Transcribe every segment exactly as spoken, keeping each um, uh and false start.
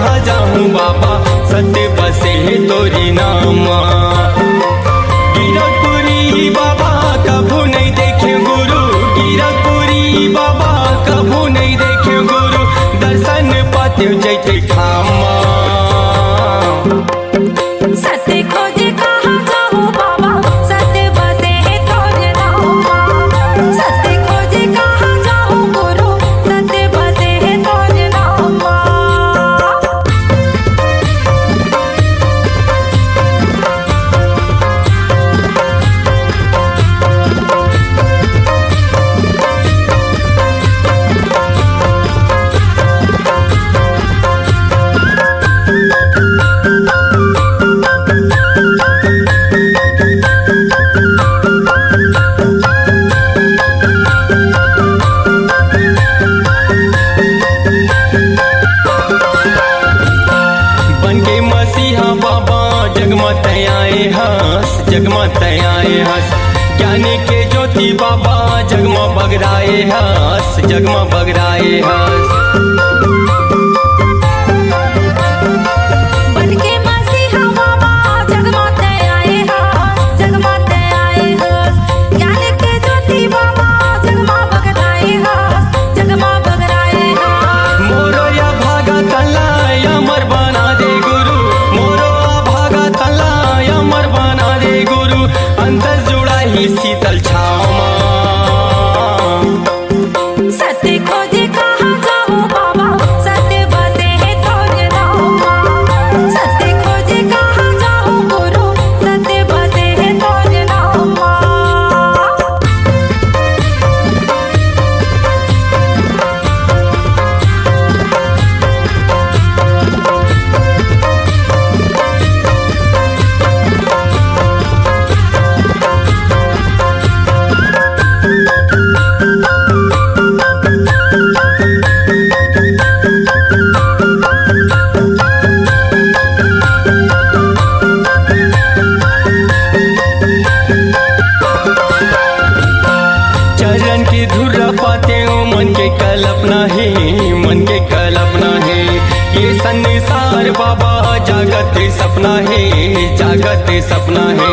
कहाँ जाऊँ बाबा सत्य बसे तोरी नामा। गिरपुरी बाबा कभू नहीं देखे गुरु, गिरपुरी बाबा कभू नहीं देखे गुरु, दर्शन पाते जैते खामा। सत्य खोजे कहाँ जाऊँ बाबा सत्य बसे तोर नामा। सत्य खोजे कहाँ जाऊँ गुरु सत्य बसे तोर नामा। बनके मसीहा बाबा जगमत आए हंस, जगमत आए हंस, ज्ञानी के ज्योति बाबा जगमा बगराए हंस, जगमा बगराए हंस। बनके मसीहा बाबा जगमत आए हंस, जगमत आए हंस, ज्ञान के ज्योति बाबा जगमा बगराए हंस, जगमा बगराए हंस। मोरो या भागा तला अमर बना दे गुरु, मोरो भागा तला अमर बना दे गुरु, अंतर जुड़ा ही शीतल छामा। सत्य खोजे कहाँ जाऊँ बाबा सत्य बसे तोर नामा। सत्य खोजे कहाँ जाऊँ गुरु सत्य बसे तोर नामा। चरण की धुरा पाते हो मन के कल्पना है, मन के कल्पना है, ये संसार बाबा जागत सपना है, जागत सपना है।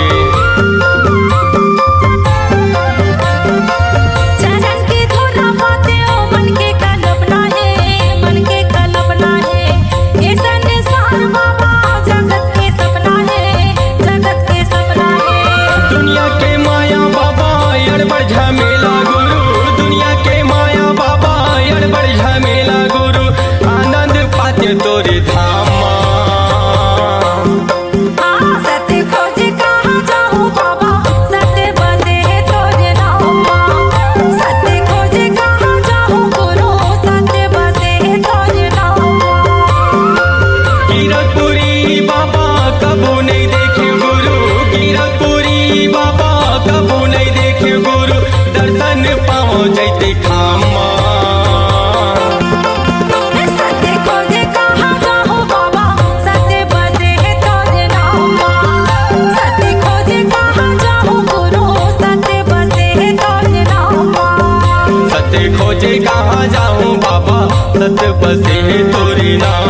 चरण की धुरा पाते हो मन के कल्पना है, मन के कल्पना है, ये संसार बाबा जगत के सपना है, जगत के सपना है। दुनिया के माया बाबा अड़बड़ झमेला गुरु, दुनिया के माया बाबा अड़बड़ झमेला गुरु, आनंद पाते तोरे धामा। हाँ सत्य खोजे कहाँ जाऊँ बाबा सत्य बसे तोर नामा। सत्य खोजे कहाँ जाऊँ गुरु सत्य बसे तोर नामा। गिरपुरी बाबा कबू नहीं देखे गुरु, गिरपुरी बाबा कबू नहीं देखे गुरु, दर्शन पाओ जैते खामा। सत्य खोजे कहाँ जाऊँ बाबा सत्य बसे तोर नामा। सत्य खोजे कहाँ जाऊँ गुरु सत्य बसे तोर नामा। सत्य खोजे कहाँ जाऊँ बाबा सत्य बसे तोरी नाम।